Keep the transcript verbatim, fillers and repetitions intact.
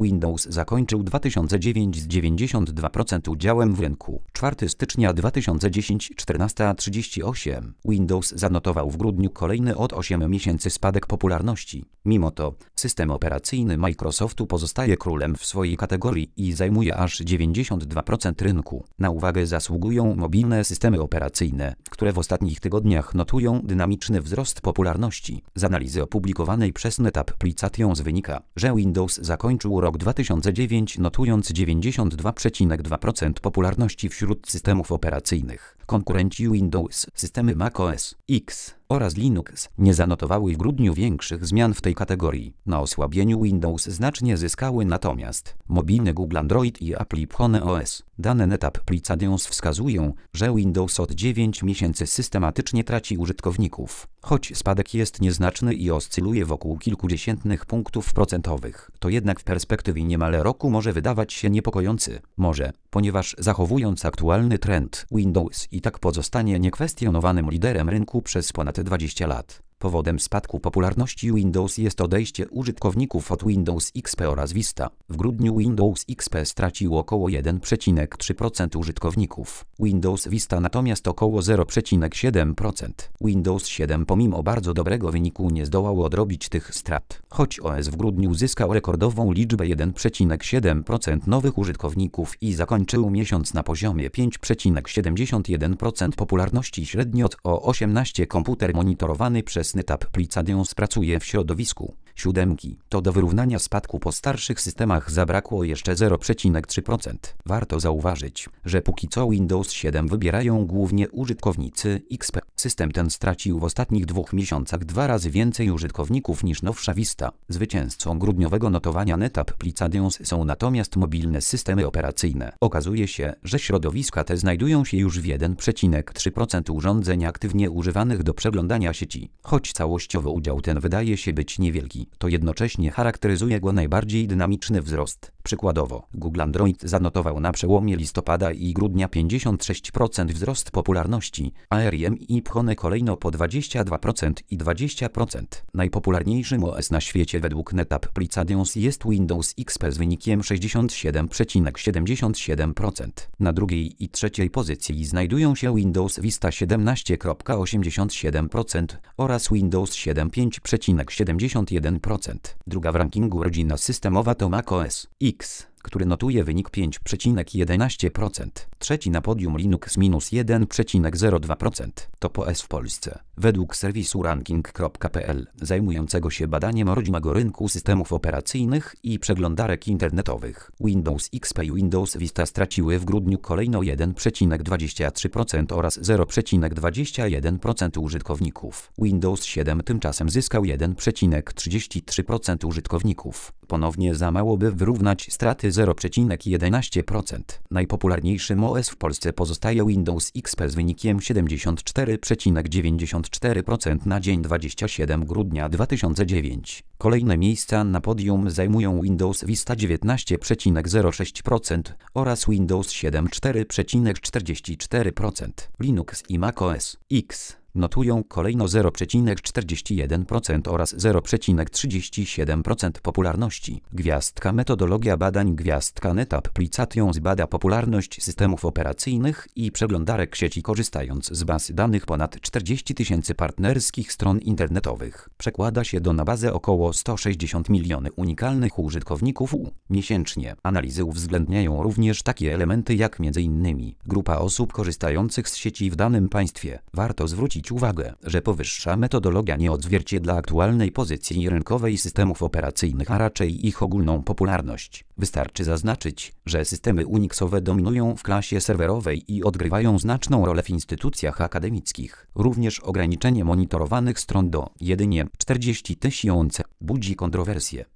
Windows zakończył dwa tysiące dziewięć z dziewięćdziesiąt dwa procent udziałem w rynku. czwartego stycznia dwa tysiące dziesiątego czternaście trzydzieści osiem. Windows zanotował w grudniu kolejny od ośmiu miesięcy spadek popularności. Mimo to, system operacyjny Microsoftu pozostaje królem w swojej kategorii i zajmuje aż dziewięćdziesiąt dwa procent rynku. Na uwagę zasługują mobilne systemy operacyjne, które w ostatnich tygodniach notują dynamiczny wzrost popularności. Z analizy opublikowanej przez NetApp.Applications wynika, że Windows zakończył rok dwa tysiące dziewięć notując dziewięćdziesiąt dwa przecinek dwa procent popularności wśród systemów operacyjnych. Konkurenci Windows, systemy macOS X oraz Linux nie zanotowały w grudniu większych zmian w tej kategorii. Na osłabieniu Windows znacznie zyskały natomiast mobilny Google Android i Apple iPhone O S. Dane NetApp.Applications wskazują, że Windows od dziewięciu miesięcy systematycznie traci użytkowników. Choć spadek jest nieznaczny i oscyluje wokół kilkudziesiętnych punktów procentowych, to jednak w perspektywie niemal roku może wydawać się niepokojący. Może, ponieważ zachowując aktualny trend, Windows i tak pozostanie niekwestionowanym liderem rynku przez ponad dwadzieścia lat. Powodem spadku popularności Windows jest odejście użytkowników od Windows X P oraz Vista. W grudniu Windows X P stracił około jeden przecinek trzy procent użytkowników. Windows Vista natomiast około zero przecinek siedem procent. Windows siedem pomimo bardzo dobrego wyniku nie zdołał odrobić tych strat. Choć O S w grudniu uzyskał rekordową liczbę jeden przecinek siedem procent nowych użytkowników i zakończył miesiąc na poziomie pięć przecinek siedemdziesiąt jeden procent popularności średnio o osiemnaście. Komputer monitorowany przez NetApp.Applications pracuje w środowisku siódemki. To do wyrównania spadku po starszych systemach zabrakło jeszcze zero przecinek trzy procent. Warto zauważyć, że póki co Windows siedem wybierają głównie użytkownicy X P. System ten stracił w ostatnich dwóch miesiącach dwa razy więcej użytkowników niż nowsza Vista. Zwycięzcą grudniowego notowania NetApp.Applications są natomiast mobilne systemy operacyjne. Okazuje się, że środowiska te znajdują się już w jeden przecinek trzy procent urządzeń aktywnie używanych do przeglądania sieci. Choć całościowo udział ten wydaje się być niewielki, to jednocześnie charakteryzuje go najbardziej dynamiczny wzrost. Przykładowo, Google Android zanotował na przełomie listopada i grudnia pięćdziesiąt sześć procent wzrost popularności, a R I M i iPhone kolejno po dwadzieścia dwa procent i dwadzieścia procent. Najpopularniejszym O S na świecie według NetApp.Applications jest Windows X P z wynikiem sześćdziesiąt siedem przecinek siedemdziesiąt siedem procent. Na drugiej i trzeciej pozycji znajdują się Windows Vista siedemnaście przecinek osiemdziesiąt siedem procent oraz Windows siedem pięć przecinek siedemdziesiąt jeden procent. Druga w rankingu rodzina systemowa to macOS X, który notuje wynik pięć przecinek jedenaście procent. Trzeci na podium Linux minus jeden przecinek zero dwa procent. Top O S w Polsce. Według serwisu ranking kropka p l zajmującego się badaniem rodzimego rynku systemów operacyjnych i przeglądarek internetowych, Windows X P i Windows Vista straciły w grudniu kolejno jeden przecinek dwadzieścia trzy procent oraz zero przecinek dwadzieścia jeden procent użytkowników. Windows siedem tymczasem zyskał jeden przecinek trzydzieści trzy procent użytkowników. Ponownie za mało by wyrównać straty zero przecinek jedenaście procent. Najpopularniejszym O S w Polsce pozostaje Windows X P z wynikiem siedemdziesiąt cztery przecinek dziewięćdziesiąt cztery procent na dzień dwudziestego siódmego grudnia dwa tysiące dziewiątego. Kolejne miejsca na podium zajmują Windows Vista dziewiętnaście przecinek zero sześć procent oraz Windows siedem cztery przecinek czterdzieści cztery procent. Linux i macOS X notują kolejno zero przecinek czterdzieści jeden procent oraz zero przecinek trzydzieści siedem procent popularności. Gwiazdka metodologia badań gwiazdka NetApp.Applications bada popularność systemów operacyjnych i przeglądarek sieci korzystając z baz danych ponad czterdzieści tysięcy partnerskich stron internetowych. Przekłada się to na bazę około sto sześćdziesiąt milionów unikalnych użytkowników miesięcznie. Analizy uwzględniają również takie elementy jak m.in. grupa osób korzystających z sieci w danym państwie. Warto zwrócić uwagę, że powyższa metodologia nie odzwierciedla aktualnej pozycji rynkowej systemów operacyjnych, a raczej ich ogólną popularność. Wystarczy zaznaczyć, że systemy Unixowe dominują w klasie serwerowej i odgrywają znaczną rolę w instytucjach akademickich. Również ograniczenie monitorowanych stron do jedynie czterdziestu tysięcy budzi kontrowersje.